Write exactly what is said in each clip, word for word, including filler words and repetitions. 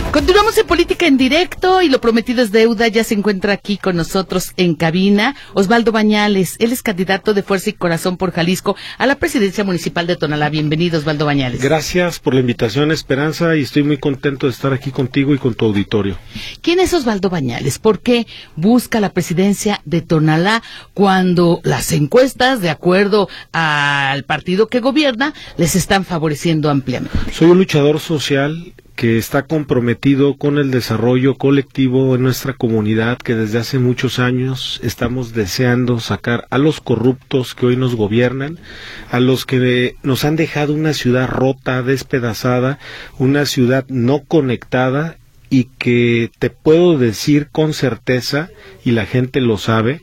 Continuamos en Política en Directo y lo prometido es deuda. Ya se encuentra aquí con nosotros en cabina Osvaldo Bañales. Él es candidato de Fuerza y Corazón por Jalisco a la presidencia municipal de Tonalá. Bienvenido, Osvaldo Bañales. Gracias por la invitación, Esperanza, y estoy muy contento de estar aquí contigo y con tu auditorio. ¿Quién es Osvaldo Bañales? ¿Por qué busca la presidencia de Tonalá cuando las encuestas, de acuerdo al partido que gobierna, les están favoreciendo ampliamente? Soy un luchador social que está comprometido con el desarrollo colectivo en nuestra comunidad, que desde hace muchos años estamos deseando sacar a los corruptos que hoy nos gobiernan, a los que nos han dejado una ciudad rota, despedazada, una ciudad no conectada, y que te puedo decir con certeza, y la gente lo sabe,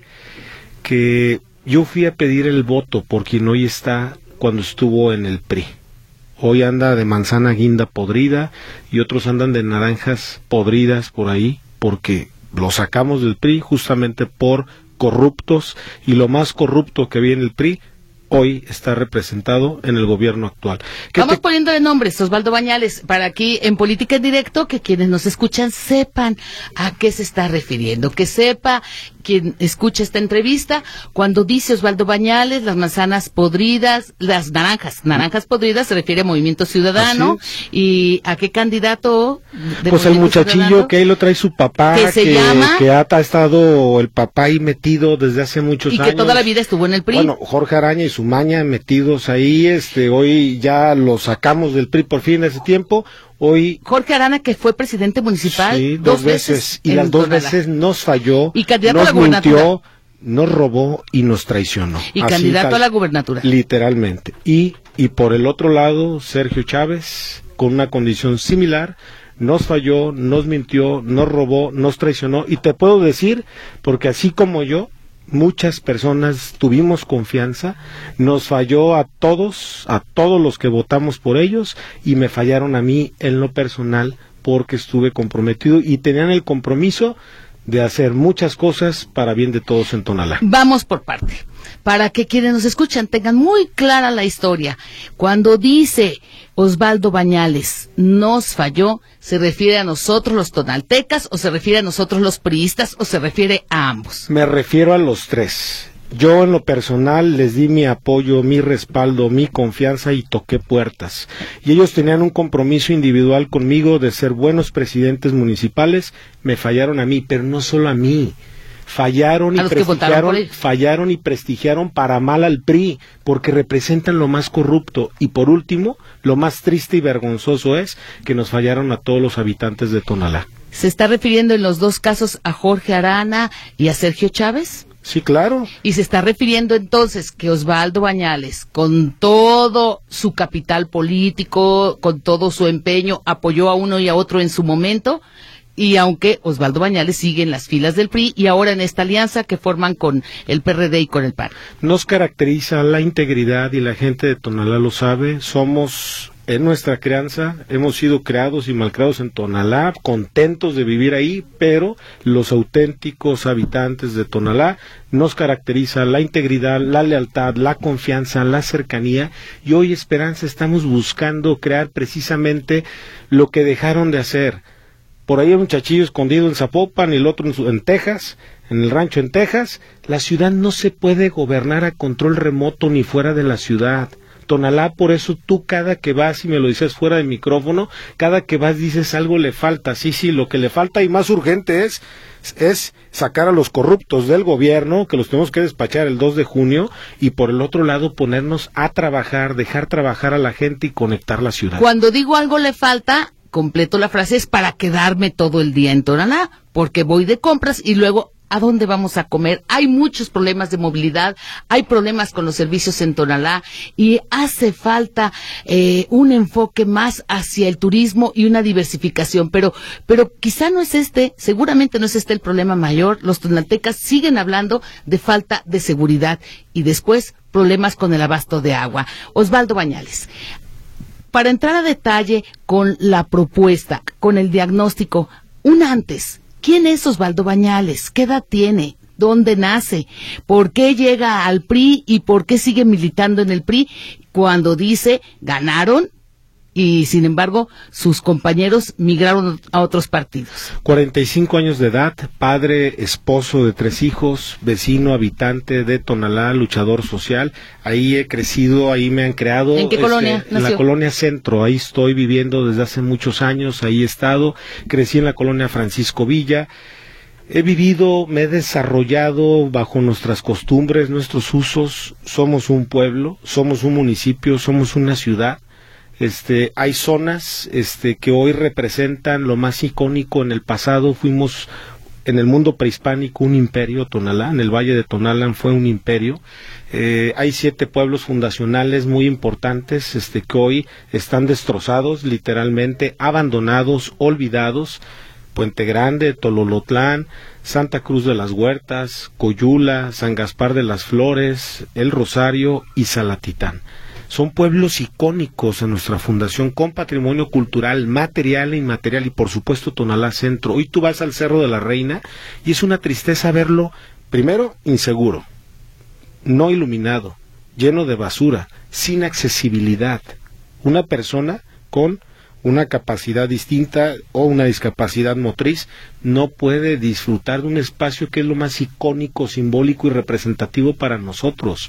que yo fui a pedir el voto por quien hoy está cuando estuvo en el P R I. Hoy anda de manzana guinda podrida y otros andan de naranjas podridas por ahí, porque lo sacamos del P R I justamente por corruptos, y lo más corrupto que había en el P R I hoy está representado en el gobierno actual. Vamos te... poniéndole nombres, Osvaldo Bañales, para aquí en Política en Directo, que quienes nos escuchan sepan a qué se está refiriendo, que sepa quien escucha esta entrevista, cuando dice Osvaldo Bañales, las manzanas podridas, las naranjas, naranjas podridas, se refiere a Movimiento Ciudadano, y a qué candidato de Pues el muchachillo Ciudadano, que ahí lo trae su papá, que, se que, llama, que ha estado el papá ahí metido desde hace muchos y años. que toda la vida estuvo en el P R I. Bueno, Jorge Araña y su maña metidos ahí, este, hoy ya lo sacamos del P R I por fin ese tiempo. Hoy Jorge Arana, que fue presidente municipal sí, dos, dos veces, veces y las dos Tonalá. veces nos falló, y candidato nos a la gubernatura. mintió, nos robó y nos traicionó. Y Así candidato tal, a la gubernatura. Literalmente. Y, y por el otro lado, Sergio Chávez, con una condición similar, nos falló, nos mintió, nos robó, nos traicionó. Y te puedo decir, porque así como yo, muchas personas tuvimos confianza, nos falló a todos, a todos los que votamos por ellos, y me fallaron a mí en lo personal, porque estuve comprometido y tenían el compromiso de hacer muchas cosas para bien de todos en Tonalá. Vamos por parte, para que quienes nos escuchan tengan muy clara la historia. Cuando dice Osvaldo Bañales, nos falló, ¿se refiere a nosotros los tonaltecas, o se refiere a nosotros los priistas, o se refiere a ambos? Me refiero a los tres. Yo en lo personal les di mi apoyo, mi respaldo, mi confianza, y toqué puertas. Y ellos tenían un compromiso individual conmigo de ser buenos presidentes municipales. Me fallaron a mí, pero no solo a mí. Fallaron y prestigiaron, fallaron y prestigiaron para mal al P R I, porque representan lo más corrupto. Y por último, lo más triste y vergonzoso es que nos fallaron a todos los habitantes de Tonalá. ¿Se está refiriendo en los dos casos a Jorge Arana y a Sergio Chávez? Sí, claro. Y se está refiriendo entonces que Osvaldo Bañales, con todo su capital político, con todo su empeño, apoyó a uno y a otro en su momento, y aunque Osvaldo Bañales sigue en las filas del P R I y ahora en esta alianza que forman con el P R D y con el P A N. Nos caracteriza la integridad, y la gente de Tonalá lo sabe. Somos, en nuestra crianza, hemos sido creados y malcriados en Tonalá, contentos de vivir ahí, pero los auténticos habitantes de Tonalá nos caracteriza la integridad, la lealtad, la confianza, la cercanía, y hoy, Esperanza, estamos buscando crear precisamente lo que dejaron de hacer. Por ahí hay un muchachillo escondido en Zapopan y el otro en, su, en Texas, en el rancho en Texas. La ciudad no se puede gobernar a control remoto ni fuera de la ciudad. Tonalá, por eso tú cada que vas, y me lo dices fuera de micrófono, cada que vas dices algo le falta. Sí, sí, lo que le falta y más urgente es, es sacar a los corruptos del gobierno, que los tenemos que despachar el dos de junio, y por el otro lado ponernos a trabajar, dejar trabajar a la gente y conectar la ciudad. Cuando digo algo le falta, completo la frase, es para quedarme todo el día en Tonalá, porque voy de compras y luego, ¿a dónde vamos a comer? Hay muchos problemas de movilidad, hay problemas con los servicios en Tonalá, y hace falta eh, un enfoque más hacia el turismo y una diversificación, pero pero quizá no es este, seguramente no es este el problema mayor. Los tonaltecas siguen hablando de falta de seguridad y después problemas con el abasto de agua. Osvaldo Bañales, para entrar a detalle con la propuesta, con el diagnóstico, un antes, ¿quién es Osvaldo Bañales? ¿Qué edad tiene? ¿Dónde nace? ¿Por qué llega al P R I y por qué sigue militando en el P R I cuando dice ganaron y sin embargo sus compañeros migraron a otros partidos. cuarenta y cinco años de edad, padre, esposo de tres hijos, vecino, habitante de Tonalá, luchador social. Ahí he crecido, ahí me han creado. ¿En qué este, colonia En la nació? colonia Centro, ahí estoy viviendo desde hace muchos años, ahí he estado. Crecí en la colonia Francisco Villa. He vivido, me he desarrollado bajo nuestras costumbres, nuestros usos. Somos un pueblo, somos un municipio, somos una ciudad. Este, hay zonas este, que hoy representan lo más icónico. En el pasado fuimos, en el mundo prehispánico, un imperio. Tonalá, en el Valle de Tonalá fue un imperio. Eh, hay siete pueblos fundacionales muy importantes este, que hoy están destrozados, literalmente, abandonados, olvidados. Puente Grande, Tololotlán, Santa Cruz de las Huertas, Coyula, San Gaspar de las Flores, El Rosario y Salatitán. Son pueblos icónicos en nuestra fundación, con patrimonio cultural, material e inmaterial, y por supuesto Tonalá Centro. Hoy tú vas al Cerro de la Reina y es una tristeza verlo, primero, inseguro, no iluminado, lleno de basura, sin accesibilidad. Una persona con una capacidad distinta o una discapacidad motriz no puede disfrutar de un espacio que es lo más icónico, simbólico y representativo para nosotros.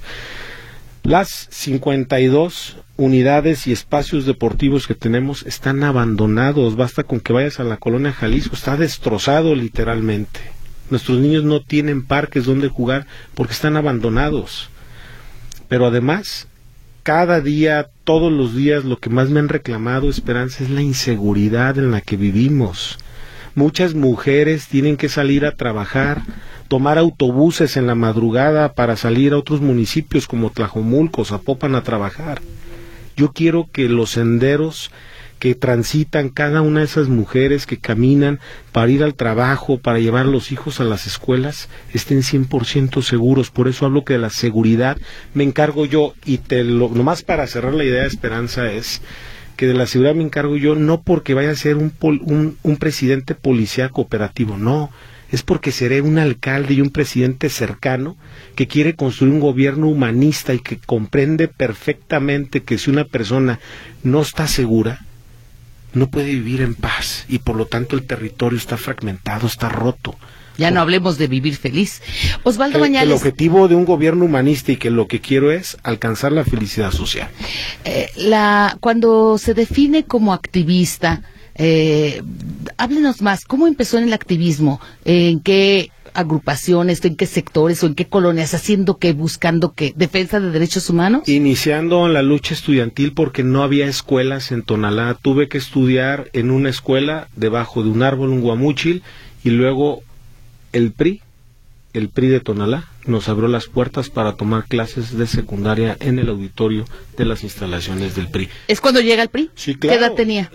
Las cincuenta y dos unidades y espacios deportivos que tenemos están abandonados. Basta con que vayas a la colonia Jalisco, está destrozado literalmente. Nuestros niños no tienen parques donde jugar porque están abandonados. Pero además, cada día, todos los días, lo que más me han reclamado, Esperanza, es la inseguridad en la que vivimos. Muchas mujeres tienen que salir a trabajar, tomar autobuses en la madrugada para salir a otros municipios como Tlajomulco, Zapopan a trabajar. Yo quiero que los senderos que transitan cada una de esas mujeres que caminan para ir al trabajo, para llevar a los hijos a las escuelas, estén cien por ciento seguros. Por eso hablo que de la seguridad me encargo yo, y te lo, nomás para cerrar la idea, Esperanza, es que de la seguridad me encargo yo, no porque vaya a ser un, pol, un, un presidente policíaco operativo, no, es porque seré un alcalde y un presidente cercano que quiere construir un gobierno humanista y que comprende perfectamente que si una persona no está segura, no puede vivir en paz, y por lo tanto el territorio está fragmentado, está roto. Ya no hablemos de vivir feliz. Osvaldo el, Bañales. El objetivo de un gobierno humanista, y que lo que quiero es alcanzar la felicidad social. Eh, la, cuando se define como activista, eh, háblenos más, ¿cómo empezó en el activismo? ¿En qué agrupaciones, en qué sectores o en qué colonias, haciendo qué, buscando qué, defensa de derechos humanos? Iniciando en la lucha estudiantil, porque no había escuelas en Tonalá. Tuve que estudiar en una escuela debajo de un árbol, un guamúchil, y luego el P R I, el P R I de Tonalá, nos abrió las puertas para tomar clases de secundaria en el auditorio de las instalaciones del P R I. ¿Es cuando llega el P R I? Sí, claro. ¿Qué edad tenía?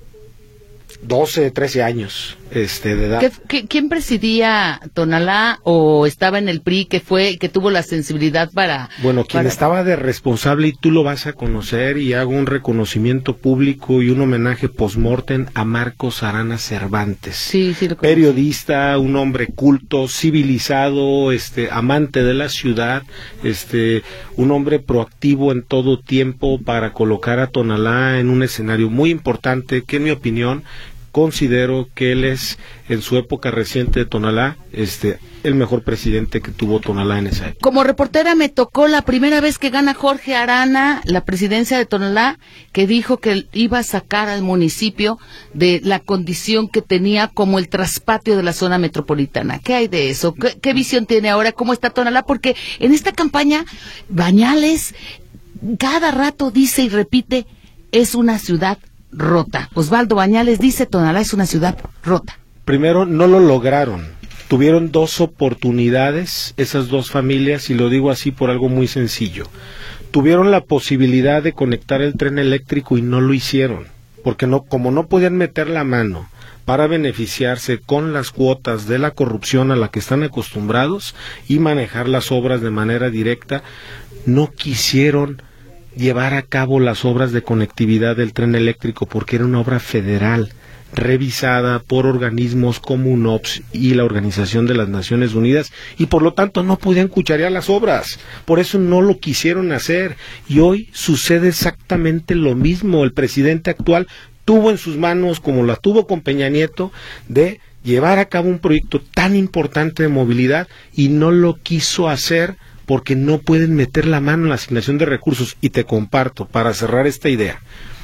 doce, trece años este, de edad. ¿Qué, qué, ¿Quién presidía Tonalá o estaba en el P R I que fue que tuvo la sensibilidad para...? Bueno, quien para... estaba de responsable, y tú lo vas a conocer, y hago un reconocimiento público y un homenaje post-mortem a Marcos Arana Cervantes. Sí, sí lo conozco. Periodista, un hombre culto, civilizado, este, amante de la ciudad, este, un hombre proactivo en todo tiempo para colocar a Tonalá en un escenario muy importante, que en mi opinión considero que él es, en su época reciente de Tonalá, este, el mejor presidente que tuvo Tonalá en esa época. Como reportera me tocó la primera vez que gana Jorge Arana la presidencia de Tonalá, que dijo que iba a sacar al municipio de la condición que tenía como el traspatio de la zona metropolitana. ¿Qué hay de eso? ¿Qué, qué visión tiene ahora? ¿Cómo está Tonalá? Porque en esta campaña, Bañales cada rato dice y repite, es una ciudad rota. Osvaldo Bañales dice, Tonalá es una ciudad rota. Primero, no lo lograron. Tuvieron dos oportunidades, esas dos familias, y lo digo así por algo muy sencillo. Tuvieron la posibilidad de conectar el tren eléctrico y no lo hicieron, porque no, como no podían meter la mano para beneficiarse con las cuotas de la corrupción a la que están acostumbrados y manejar las obras de manera directa, no quisieron llevar a cabo las obras de conectividad del tren eléctrico, porque era una obra federal. revisada por organismos como U N O P S y la Organización de las Naciones Unidas, y por lo tanto no podían cucharear las obras, por eso no lo quisieron hacer, y hoy sucede exactamente lo mismo. El presidente actual tuvo en sus manos, como la tuvo con Peña Nieto, de llevar a cabo un proyecto tan importante de movilidad, y no lo quiso hacer porque no pueden meter la mano en la asignación de recursos. Y te comparto, para cerrar esta idea,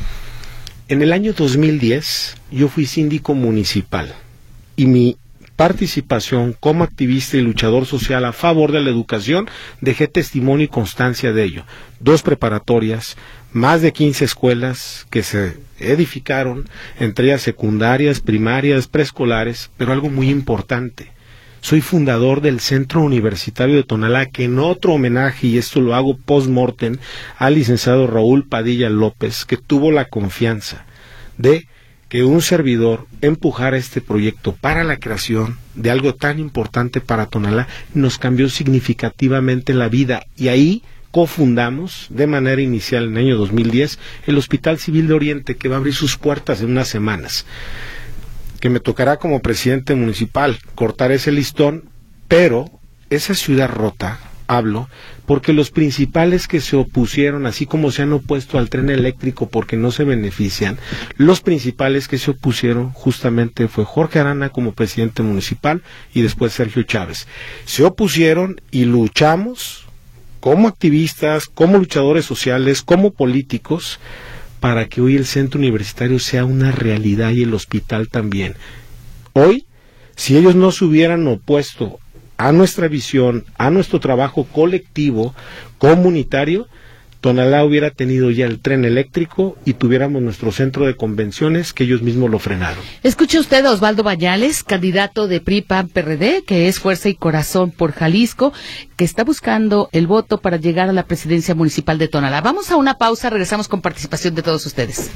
en el año dos mil diez yo fui síndico municipal, y mi participación como activista y luchador social a favor de la educación, dejé testimonio y constancia de ello. Dos preparatorias, más de quince escuelas que se edificaron, entre ellas secundarias, primarias, preescolares, pero algo muy importante: soy fundador del Centro Universitario de Tonalá, que en otro homenaje, y esto lo hago post-mortem, al licenciado Raúl Padilla López, que tuvo la confianza de que un servidor empujara este proyecto para la creación de algo tan importante para Tonalá, nos cambió significativamente la vida, y ahí cofundamos de manera inicial en el año dos mil diez el Hospital Civil de Oriente, que va a abrir sus puertas en unas semanas, que me tocará como presidente municipal cortar ese listón, pero esa ciudad rota, hablo, porque los principales que se opusieron, así como se han opuesto al tren eléctrico porque no se benefician, los principales que se opusieron justamente fue Jorge Arana como presidente municipal y después Sergio Chávez. Se opusieron y luchamos como activistas, como luchadores sociales, como políticos, para que hoy el centro universitario sea una realidad y el hospital también. Hoy, si ellos no se hubieran opuesto a nuestra visión, a nuestro trabajo colectivo, comunitario, Tonalá hubiera tenido ya el tren eléctrico y tuviéramos nuestro centro de convenciones, que ellos mismos lo frenaron. Escuche usted a Osvaldo Bañales, candidato de P R I P A N P R D, que es Fuerza y Corazón por Jalisco, que está buscando el voto para llegar a la presidencia municipal de Tonalá. Vamos a una pausa, regresamos con participación de todos ustedes.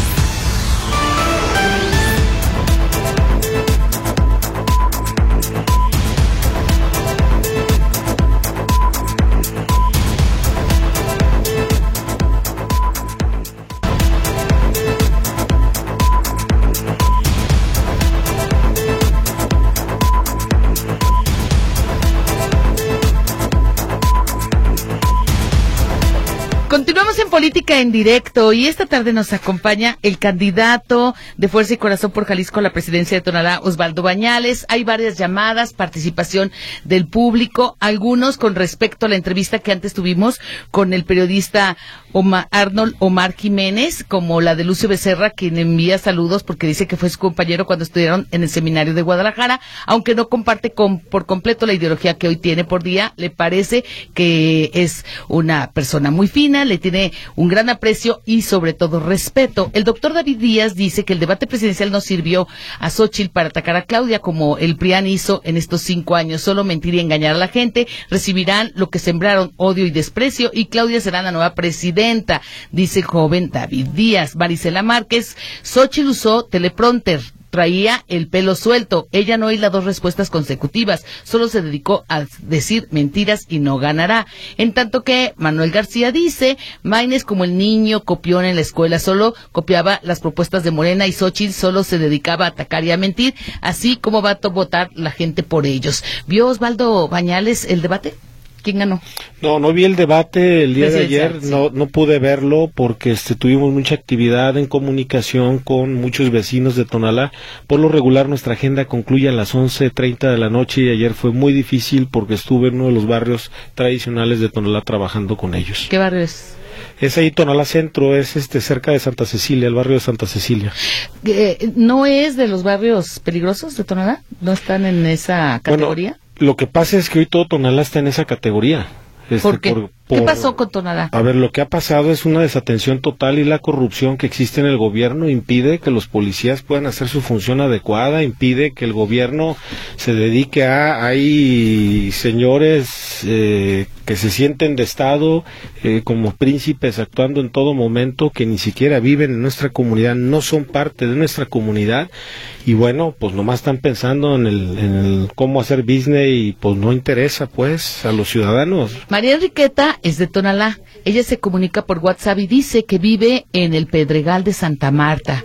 Continuamos en Política en Directo y esta tarde nos acompaña el candidato de Fuerza y Corazón por Jalisco a la presidencia de Tonalá, Osvaldo Bañales. Hay varias llamadas, participación del público, algunos con respecto a la entrevista que antes tuvimos con el periodista Omar, Arnold Omar Jiménez, como la de Lucio Becerra, quien envía saludos porque dice que fue su compañero cuando estudiaron en el seminario de Guadalajara, aunque no comparte con, por completo la ideología que hoy tiene por día. Le parece que es una persona muy fina, le tiene un gran aprecio y sobre todo respeto. El doctor David Díaz dice que el debate presidencial no sirvió a Xóchitl para atacar a Claudia como el P R I A N hizo en estos cinco años, solo mentir y engañar a la gente, recibirán lo que sembraron, odio y desprecio, y Claudia será la nueva presidenta, dice el joven David Díaz. Marisela Márquez, Xóchitl usó teleprompter, traía el pelo suelto, ella no hizo dos respuestas consecutivas, solo se dedicó a decir mentiras y no ganará. En tanto que Manuel García dice, Maines como el niño copión en la escuela, solo copiaba las propuestas de Morena y Xóchitl solo se dedicaba a atacar y a mentir, así como va a votar la gente por ellos. ¿Vio Osvaldo Bañales el debate? ¿Quién ganó? No, no vi el debate el día de ayer, sí. no no pude verlo porque este tuvimos mucha actividad en comunicación con muchos vecinos de Tonalá. Por lo regular nuestra agenda concluye a las once treinta de la noche y ayer fue muy difícil porque estuve en uno de los barrios tradicionales de Tonalá trabajando con ellos. ¿Qué barrio es? Es ahí Tonalá Centro, es este cerca de Santa Cecilia, el barrio de Santa Cecilia. Eh, ¿No es de los barrios peligrosos de Tonalá? ¿No están en esa categoría? Bueno, lo que pasa es que hoy todo Tonalá está en esa categoría. Este, ¿Por qué? Por, por, ¿Qué pasó con Tonalá? A ver, lo que ha pasado es una desatención total y la corrupción que existe en el gobierno impide que los policías puedan hacer su función adecuada, impide que el gobierno se dedique a... Hay señores eh, que se sienten de Estado eh, como príncipes actuando en todo momento, que ni siquiera viven en nuestra comunidad, no son parte de nuestra comunidad y bueno, pues nomás están pensando en el, en el cómo hacer business y pues no interesa pues a los ciudadanos. María Enriqueta es de Tonalá. Ella se comunica por WhatsApp y dice que vive en el Pedregal de Santa Marta.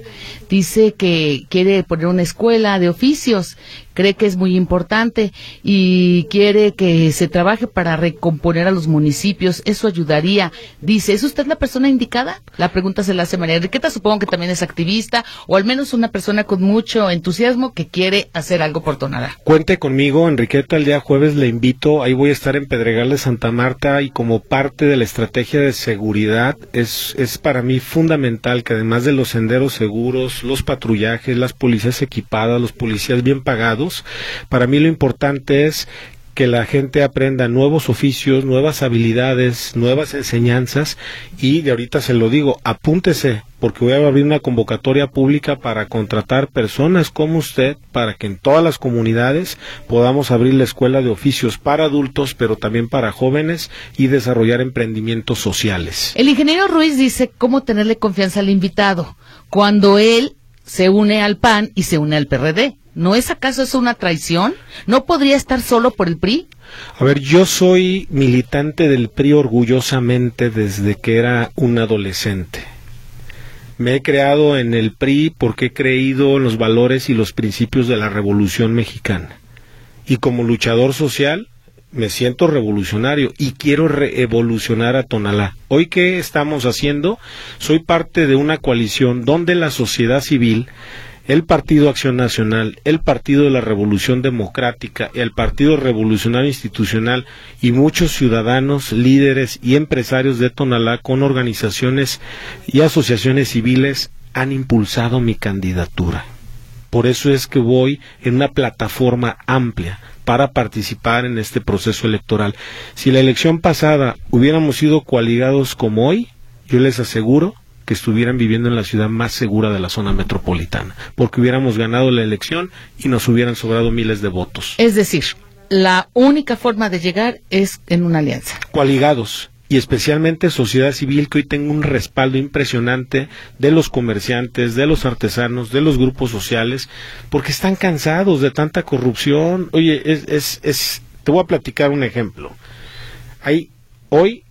dice que quiere poner una escuela de oficios, cree que es muy importante y quiere que se trabaje para recomponer a los municipios, eso ayudaría. Dice, ¿es usted la persona indicada? La pregunta se la hace María Enriqueta, supongo que también es activista, o al menos una persona con mucho entusiasmo que quiere hacer algo por Tonalá. Cuente conmigo, Enriqueta, el día jueves le invito, ahí voy a estar en Pedregal de Santa Marta, y como parte de la estrategia de seguridad, es, es para mí fundamental que además de los senderos seguros, los patrullajes, las policías equipadas, los policías bien pagados, para mí lo importante es que la gente aprenda nuevos oficios, nuevas habilidades, nuevas enseñanzas, y de ahorita se lo digo, apúntese, porque voy a abrir una convocatoria pública para contratar personas como usted, para que en todas las comunidades podamos abrir la escuela de oficios para adultos, pero también para jóvenes, y desarrollar emprendimientos sociales. El ingeniero Ruiz dice cómo tenerle confianza al invitado, cuando él se une al P A N y se une al P R D. ¿No es acaso eso una traición? ¿No podría estar solo por el P R I? A ver, yo soy militante del P R I orgullosamente desde que era un adolescente. Me he creado en el P R I porque he creído en los valores y los principios de la Revolución Mexicana. Y como luchador social, me siento revolucionario y quiero reevolucionar a Tonalá. Hoy, ¿qué estamos haciendo? Soy parte de una coalición donde la sociedad civil, el Partido Acción Nacional, el Partido de la Revolución Democrática, el Partido Revolucionario Institucional y muchos ciudadanos, líderes y empresarios de Tonalá con organizaciones y asociaciones civiles han impulsado mi candidatura. Por eso es que voy en una plataforma amplia para participar en este proceso electoral. Si la elección pasada hubiéramos sido coaligados como hoy, yo les aseguro que estuvieran viviendo en la ciudad más segura de la zona metropolitana, porque hubiéramos ganado la elección y nos hubieran sobrado miles de votos. Es decir, la única forma de llegar es en una alianza. Coaligados, y especialmente sociedad civil, que hoy tengo un respaldo impresionante de los comerciantes, de los artesanos, de los grupos sociales, porque están cansados de tanta corrupción. Oye, es, es, es, te voy a platicar un ejemplo. Hay, hoy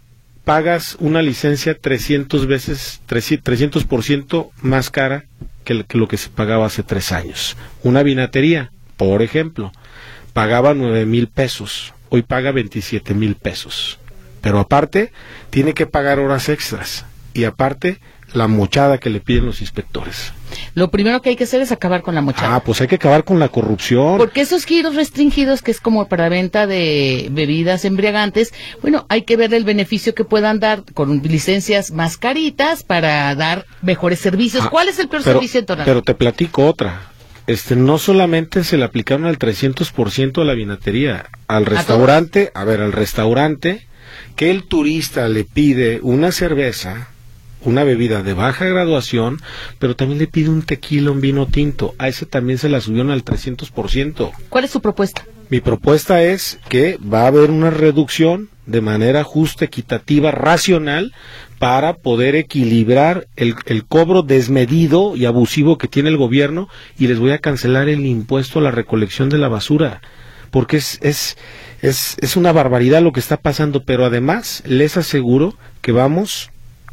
pagas una licencia trescientas veces, trescientos por ciento más cara que, que lo que se pagaba hace tres años. Una vinatería, por ejemplo, pagaba nueve mil pesos, hoy paga veintisiete mil pesos. Pero aparte, tiene que pagar horas extras, y aparte, la mochada que le piden los inspectores. Lo primero que hay que hacer es acabar con la mochada. Ah, pues hay que acabar con la corrupción. Porque esos giros restringidos, que es como para venta de bebidas embriagantes, bueno, hay que ver el beneficio que puedan dar con licencias más caritas para dar mejores servicios. Ah, ¿cuál es el peor pero, servicio en Tonalá? Pero te platico otra. Este, no solamente se le aplicaron al trescientos por ciento a la vinatería, al restaurante, a, a ver, al restaurante, que el turista le pide una cerveza, una bebida de baja graduación, pero también le pide un tequila, un vino tinto. A ese también se la subieron al trescientos por ciento. ¿Cuál es su propuesta? Mi propuesta es que va a haber una reducción de manera justa, equitativa, racional, para poder equilibrar el, el cobro desmedido y abusivo que tiene el gobierno, y les voy a cancelar el impuesto a la recolección de la basura, porque es, es, es, es una barbaridad lo que está pasando, pero además les aseguro que vamos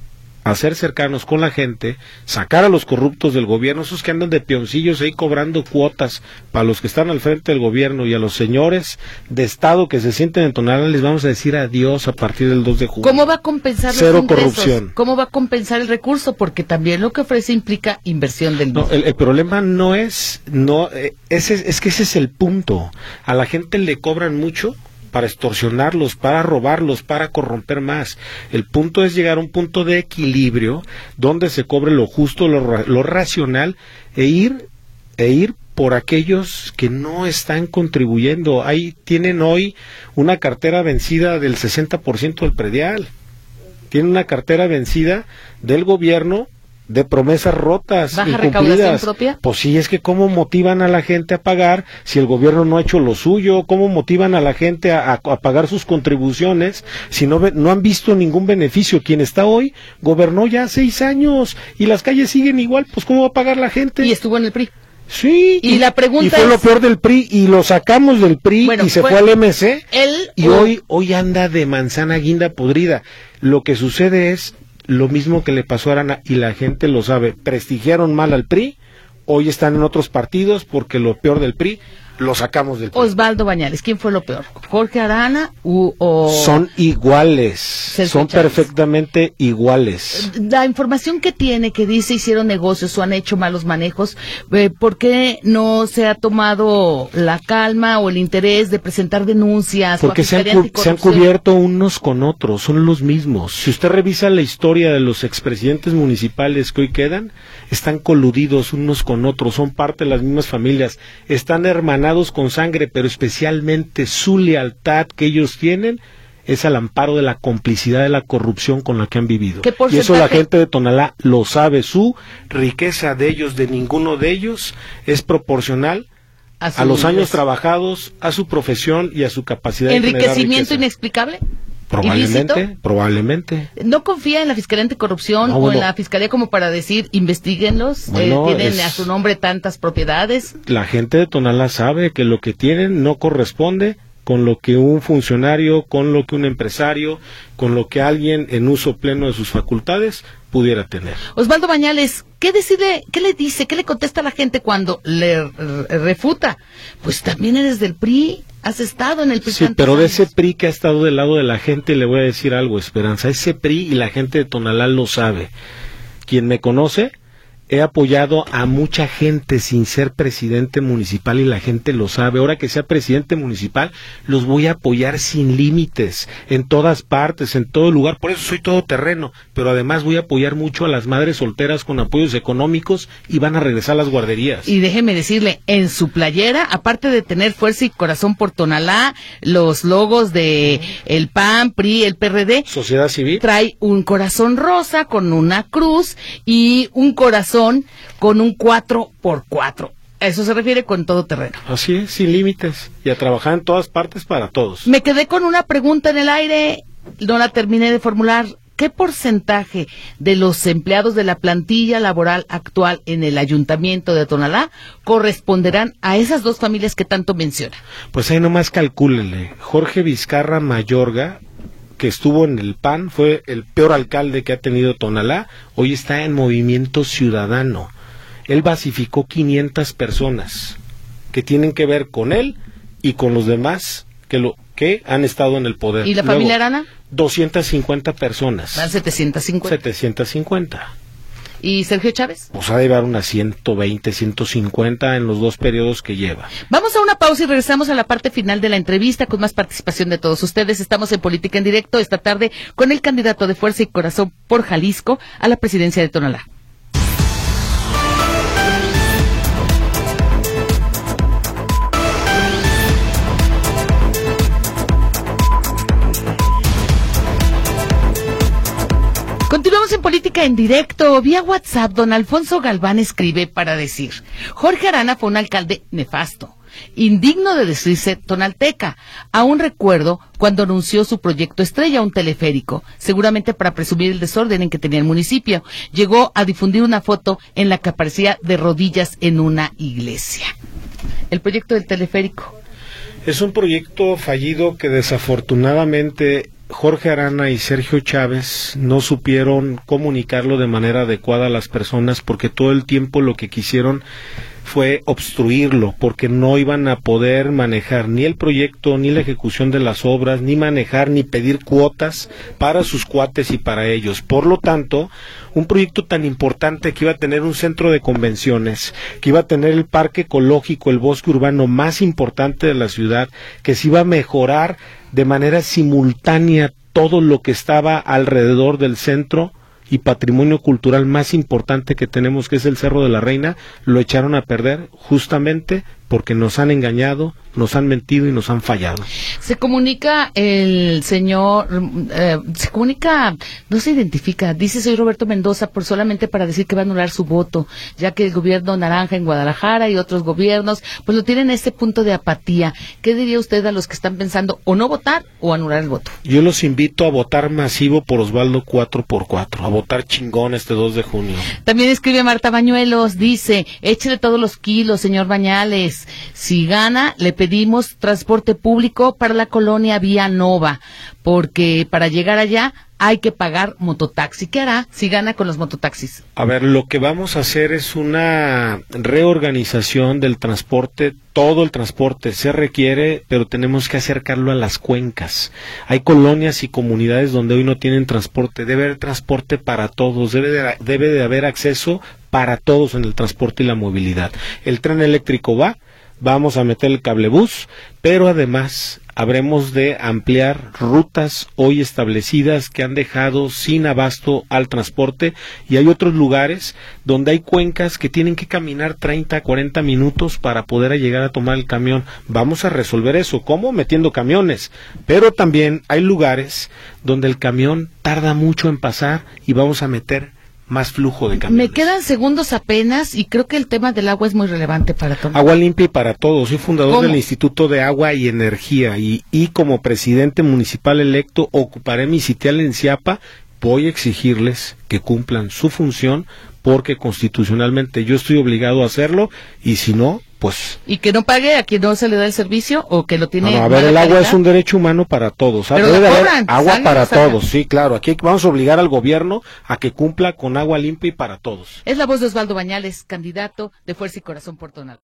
a ser cercanos con la gente, sacar a los corruptos del gobierno, esos que andan de peoncillos ahí cobrando cuotas para los que están al frente del gobierno, y a los señores de Estado que se sienten en Tonalá les vamos a decir adiós a partir del dos de junio. ¿Cómo va a compensar Cero los ingresos? corrupción. ¿Cómo va a compensar el recurso? Porque también lo que ofrece implica inversión del mismo. No, el, el problema no es, no, eh, ese, es que ese es el punto. A la gente le cobran mucho para extorsionarlos, para robarlos, para corromper más. El punto es llegar a un punto de equilibrio donde se cobre lo justo, lo, lo racional, e ir, e ir por aquellos que no están contribuyendo. Ahí tienen hoy una cartera vencida del sesenta por ciento del predial. Tienen una cartera vencida del gobierno de promesas rotas, ¿baja incumplidas. Recaudación propia? Pues sí, es que cómo motivan a la gente a pagar si el gobierno no ha hecho lo suyo, cómo motivan a la gente a, a, a pagar sus contribuciones si no, no han visto ningún beneficio. Quien está hoy gobernó ya seis años y las calles siguen igual, pues cómo va a pagar la gente. Y estuvo en el P R I. Sí, y, y la pregunta y fue es, lo peor del P R I, y lo sacamos del P R I, bueno, y se fue, fue al M C, él, y oh, hoy hoy anda de manzana guinda podrida. Lo que sucede es, lo mismo que le pasó a Arana, y la gente lo sabe, prestigiaron mal al P R I, hoy están en otros partidos porque lo peor del P R I lo sacamos del P R I. Osvaldo Bañales, ¿quién fue lo peor? ¿Jorge Arana u, o...? Son iguales, son Chávez. Perfectamente iguales. La información que tiene, que dice hicieron negocios o han hecho malos manejos, eh, ¿por qué no se ha tomado la calma o el interés de presentar denuncias? Porque se han, cu se han cubierto unos con otros, son los mismos. Si usted revisa la historia de los expresidentes municipales que hoy quedan, están coludidos unos con otros, son parte de las mismas familias, están hermanados con sangre, pero especialmente su lealtad que ellos tienen es al amparo de la complicidad de la corrupción con la que han vivido. Y eso la gente de Tonalá lo sabe, su riqueza de ellos, de ninguno de ellos, es proporcional a, a los años trabajados, a su profesión y a su capacidad de generar riqueza. ¿Enriquecimiento inexplicable? Probablemente, ¿Ilícito? probablemente. ¿No confía en la Fiscalía Anticorrupción no, bueno, o en la Fiscalía como para decir, investíguenlos? Bueno, eh, ¿Tienen es... a su nombre tantas propiedades? La gente de Tonalá sabe que lo que tienen no corresponde con lo que un funcionario, con lo que un empresario, con lo que alguien en uso pleno de sus facultades pudiera tener. Osvaldo Bañales, ¿qué decide, qué le dice, qué le contesta a la gente cuando le refuta? Pues también eres del P R I, has estado en el P R I. Sí, pero de ese P R I que ha estado del lado de la gente, le voy a decir algo, Esperanza, ese P R I y la gente de Tonalá lo sabe. Quien me conoce, he apoyado a mucha gente sin ser presidente municipal y la gente lo sabe. Ahora que sea presidente municipal, los voy a apoyar sin límites, en todas partes, en todo lugar. Por eso soy todoterreno, pero además voy a apoyar mucho a las madres solteras con apoyos económicos y van a regresar a las guarderías. Y déjeme decirle, en su playera, aparte de tener fuerza y corazón por Tonalá, los logos de el P A N, P R I, el P R D, Sociedad Civil, trae un corazón rosa con una cruz y un corazón con un cuatro por cuatro. Eso se refiere con todo terreno. Así es, sin límites. Y a trabajar en todas partes para todos. Me quedé con una pregunta en el aire, no la terminé de formular. ¿Qué porcentaje de los empleados de la plantilla laboral actual en el ayuntamiento de Tonalá corresponderán a esas dos familias que tanto menciona? Pues ahí nomás calcúlele. Jorge Vizcarra Mayorga, que estuvo en el P A N, fue el peor alcalde que ha tenido Tonalá, hoy está en Movimiento Ciudadano. Él basificó quinientas personas que tienen que ver con él y con los demás que lo que han estado en el poder. ¿Y la Luego, familia Arana? doscientas cincuenta personas. ¿Van setecientas cincuenta? setecientas cincuenta. ¿Y Sergio Chávez? Pues ha de llevar unas ciento veinte, ciento cincuenta en los dos periodos que lleva. Vamos a una pausa y regresamos a la parte final de la entrevista con más participación de todos ustedes. Estamos en Política en Directo esta tarde con el candidato de Fuerza y Corazón por Jalisco a la presidencia de Tonalá. Continuamos en Política en Directo. Vía WhatsApp, don Alfonso Galván escribe para decir: Jorge Arana fue un alcalde nefasto, indigno de decirse tonalteca. Aún recuerdo cuando anunció su proyecto estrella, un teleférico, seguramente para presumir el desorden en que tenía el municipio. Llegó a difundir una foto en la que aparecía de rodillas en una iglesia. El proyecto del teleférico. Es un proyecto fallido que desafortunadamente Jorge Arana y Sergio Chávez no supieron comunicarlo de manera adecuada a las personas, porque todo el tiempo lo que quisieron fue obstruirlo, porque no iban a poder manejar ni el proyecto, ni la ejecución de las obras, ni manejar, ni pedir cuotas para sus cuates y para ellos. Por lo tanto, un proyecto tan importante que iba a tener un centro de convenciones, que iba a tener el parque ecológico, el bosque urbano más importante de la ciudad, que se iba a mejorar de manera simultánea todo lo que estaba alrededor del centro y patrimonio cultural más importante que tenemos, que es el Cerro de la Reina, lo echaron a perder justamente porque nos han engañado, nos han mentido y nos han fallado. Se comunica el señor, eh, se comunica, no se identifica, dice soy Roberto Mendoza, por solamente para decir que va a anular su voto, ya que el gobierno naranja en Guadalajara y otros gobiernos, pues lo tienen en ese punto de apatía. ¿Qué diría usted a los que están pensando o no votar o anular el voto? Yo los invito a votar masivo por Osvaldo cuatro por cuatro, a votar chingón este dos de junio. También escribe Marta Bañuelos, dice, échele todos los kilos, señor Bañales. es, si gana, le pedimos transporte público para la colonia Vía Nova, porque para llegar allá hay que pagar mototaxi. ¿Qué hará si gana con los mototaxis? A ver, lo que vamos a hacer es una reorganización del transporte. Todo el transporte se requiere, pero tenemos que acercarlo a las cuencas. Hay colonias y comunidades donde hoy no tienen transporte. Debe haber transporte para todos, debe de, debe de haber acceso para todos en el transporte y la movilidad. El tren eléctrico va, vamos a meter el cablebús, pero además habremos de ampliar rutas hoy establecidas que han dejado sin abasto al transporte, y hay otros lugares donde hay cuencas que tienen que caminar treinta, cuarenta minutos para poder llegar a tomar el camión. Vamos a resolver eso. ¿Cómo? Metiendo camiones. Pero también hay lugares donde el camión tarda mucho en pasar y vamos a meter más flujo de camiones. Me quedan segundos apenas y creo que el tema del agua es muy relevante para todos. Agua limpia y para todos. Soy fundador ¿Cómo? del Instituto de Agua y Energía y, y como presidente municipal electo ocuparé mi sitial en Ciapa. Voy a exigirles que cumplan su función porque constitucionalmente yo estoy obligado a hacerlo y si no, pues... ¿Y que no pague a quien no se le da el servicio o que lo tiene? No, no, a ver, el agua es un derecho humano para todos. Pero debe lo de haber cobran, agua sale, para sale. todos, sí, claro. Aquí vamos a obligar al gobierno a que cumpla con agua limpia y para todos. Es la voz de Osvaldo Bañales, candidato de Fuerza y Corazón por Tonalá.